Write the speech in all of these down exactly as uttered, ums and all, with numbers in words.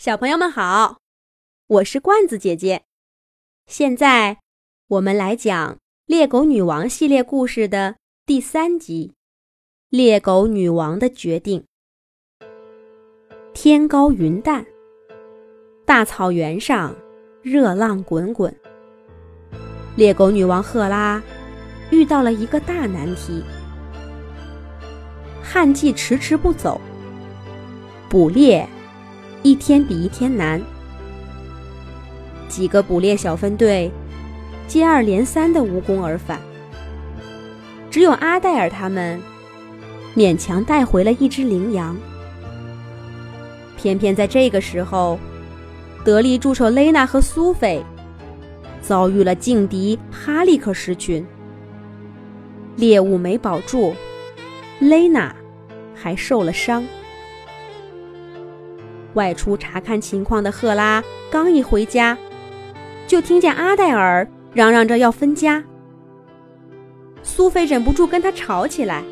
小朋友们好，我是罐子姐姐。现在我们来讲猎狗女王系列故事的第三集，猎狗女王的决定。天高云淡，大草原上热浪滚滚。猎狗女王赫拉遇到了一个大难题，旱季迟迟不走，捕猎一天比一天难。几个捕猎小分队接二连三的无功而返，只有阿黛尔他们勉强带回了一只羚羊。偏偏在这个时候，得力助手雷娜和苏菲遭遇了劲敌哈利克狮群，猎物没保住，雷娜还受了伤。外出查看情况的赫拉刚一回家，就听见阿黛尔嚷嚷着要分家。苏菲忍不住跟他吵起来。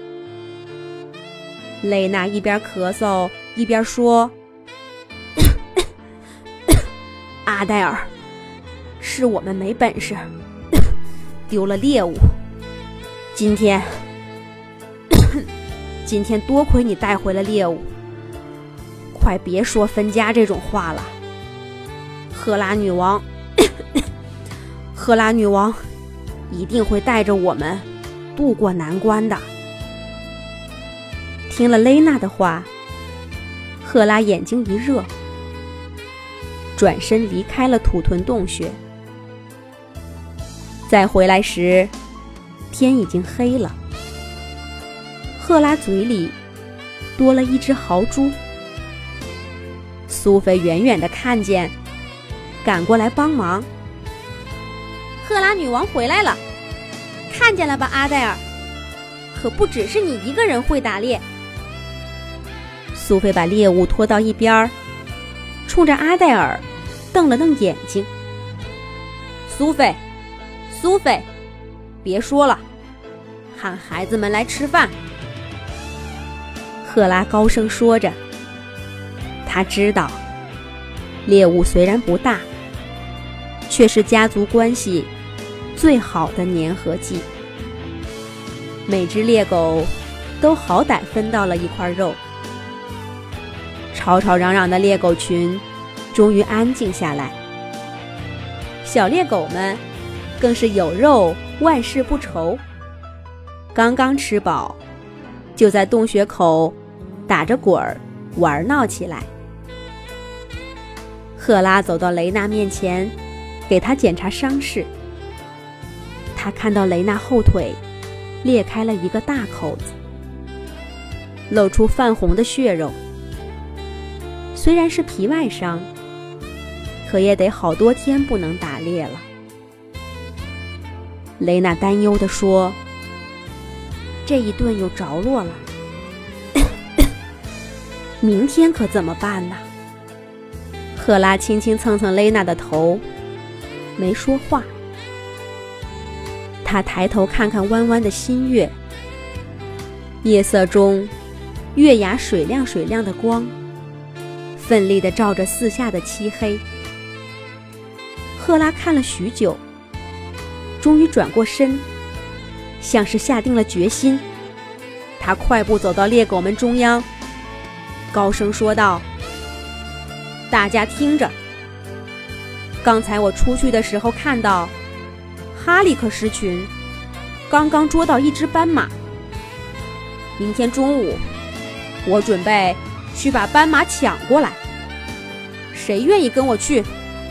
雷娜一边咳嗽一边说：阿黛尔，是我们没本事，丢了猎物。今天今天多亏你带回了猎物，快别说分家这种话了。赫拉女王赫拉女王一定会带着我们渡过难关的。听了雷娜的话，赫拉眼睛一热，转身离开了土屯洞穴。再回来时，天已经黑了。赫拉嘴里多了一只豪猪。苏菲远远地看见，赶过来帮忙。赫拉女王回来了，看见了吧，阿黛尔？可不只是你一个人会打猎。苏菲把猎物拖到一边，冲着阿黛尔瞪了瞪眼睛。苏菲，苏菲，别说了，喊孩子们来吃饭。赫拉高声说着。他知道，猎物虽然不大，却是家族关系最好的粘合剂。每只猎狗都好歹分到了一块肉。吵吵嚷嚷的猎狗群终于安静下来，小猎狗们更是有肉万事不愁。刚刚吃饱，就在洞穴口打着滚儿玩闹起来。赫拉走到雷娜面前，给她检查伤势。她看到雷娜后腿裂开了一个大口子，露出泛红的血肉。虽然是皮外伤，可也得好多天不能打猎了。雷娜担忧地说：这一顿有着落了，明天可怎么办呢？赫拉轻轻蹭蹭雷娜的头，没说话。她抬头看看弯弯的新月，夜色中月牙水亮水亮的光，奋力地照着四下的漆黑。赫拉看了许久，终于转过身，像是下定了决心。她快步走到猎狗们中央，高声说道：大家听着，刚才我出去的时候看到哈利克狮群刚刚捉到一只斑马。明天中午我准备去把斑马抢过来，谁愿意跟我去？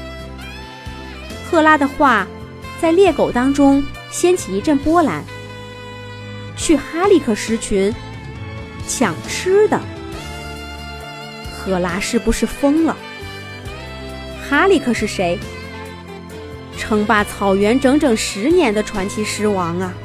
赫拉的话在猎狗当中掀起一阵波澜。去哈利克狮群抢吃的？赫拉是不是疯了？哈利克是谁？称霸草原整整十年的传奇狮王啊！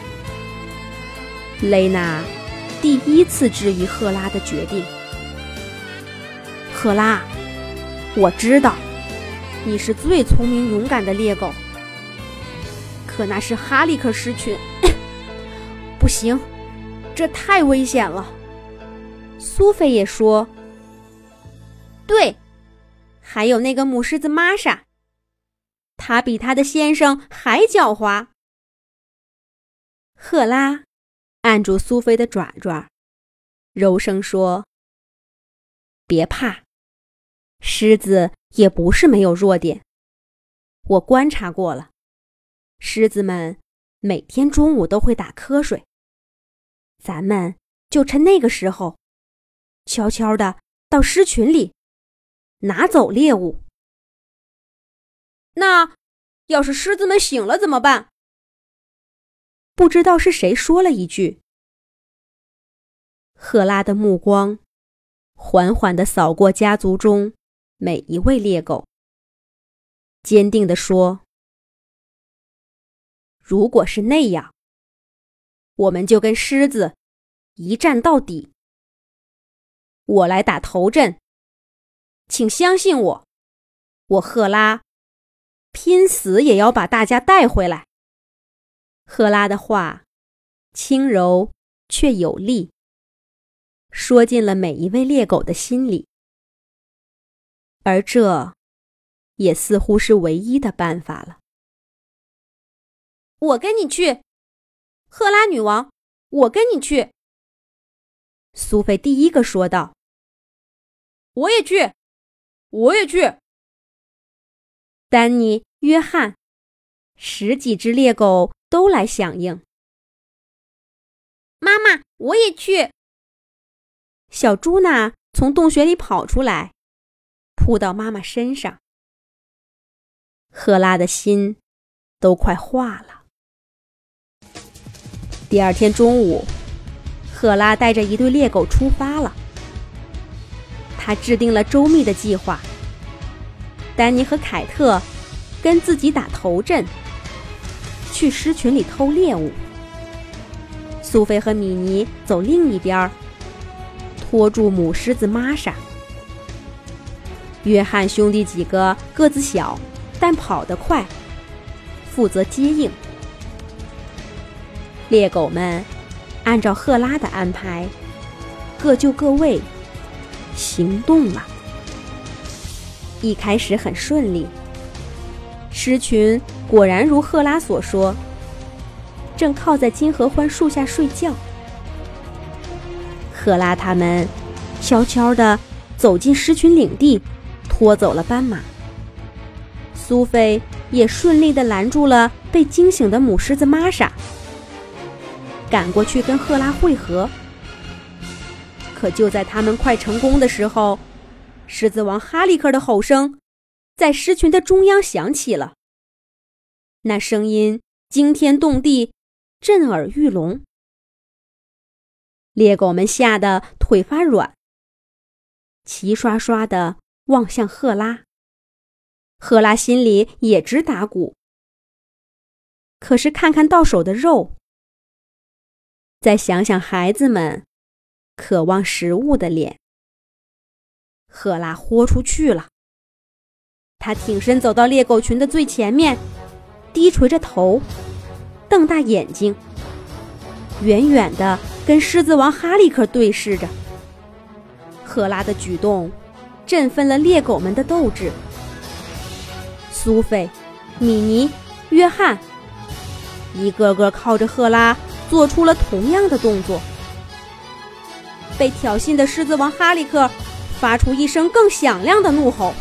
雷娜第一次质疑赫拉的决定。赫拉，我知道你是最聪明勇敢的猎狗，可那是哈利克狮群，不行，这太危险了。苏菲也说：对， 还有那个母狮子玛莎，她比她的先生还狡猾。赫拉按住苏菲的爪爪，柔声说：别怕，狮子也不是没有弱点，我观察过了，狮子们每天中午都会打瞌睡，咱们就趁那个时候，悄悄地到狮群里拿走猎物。那要是狮子们醒了怎么办？不知道是谁说了一句。赫拉的目光缓缓地扫过家族中每一位猎狗，坚定地说：如果是那样，我们就跟狮子一战到底。我来打头阵，请相信我，我赫拉拼死也要把大家带回来。赫拉的话轻柔却有力，说进了每一位猎狗的心里，而这也似乎是唯一的办法了。我跟你去，赫拉女王，我跟你去。苏菲第一个说道。我也去，我也去。丹尼、约翰，十几只猎狗都来响应。妈妈，我也去。小朱娜从洞穴里跑出来，扑到妈妈身上。赫拉的心都快化了。第二天中午，赫拉带着一队猎狗出发了。他制定了周密的计划。丹尼和凯特跟自己打头阵，去狮群里偷猎物。苏菲和米妮走另一边，拖住母狮子玛莎。约翰兄弟几个个子小，但跑得快，负责接应。猎狗们按照赫拉的安排，各就各位，行动了。一开始很顺利，狮群果然如赫拉所说，正靠在金合欢树下睡觉。赫拉他们悄悄地走进狮群领地，拖走了斑马。苏菲也顺利地拦住了被惊醒的母狮子玛莎，赶过去跟赫拉会合。可就在他们快成功的时候，狮子王哈利克的吼声在狮群的中央响起了。那声音惊天动地，震耳欲聋。猎狗们吓得腿发软，齐刷刷地望向赫拉。赫拉心里也直打鼓。可是看看到手的肉，再想想孩子们渴望食物的脸，赫拉豁出去了。他挺身走到猎狗群的最前面，低垂着头，瞪大眼睛，远远地跟狮子王哈利克对视着。赫拉的举动振奋了猎狗们的斗志。苏菲、米妮、约翰一个个靠着赫拉做出了同样的动作。被挑衅的狮子王哈利克发出一声更响亮的怒吼。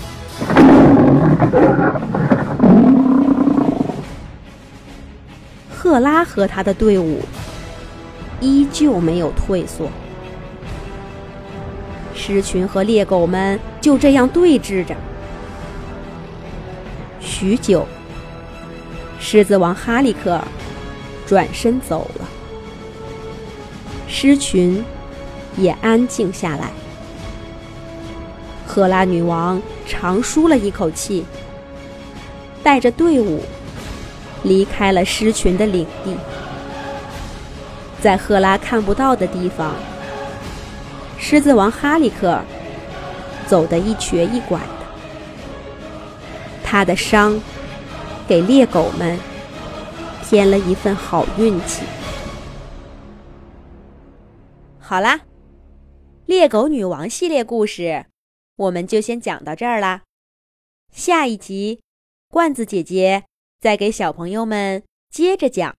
赫拉和他的队伍依旧没有退缩，狮群和猎狗们就这样对峙着。许久，狮子王哈利克转身走了，狮群也安静下来。赫拉女王长舒了一口气，带着队伍离开了狮群的领地。在赫拉看不到的地方，狮子王哈利克走得一瘸一拐的，他的伤给猎狗们添了一份好运气。好啦，猎狗女王系列故事我们就先讲到这儿啦。下一集，罐子姐姐再给小朋友们接着讲。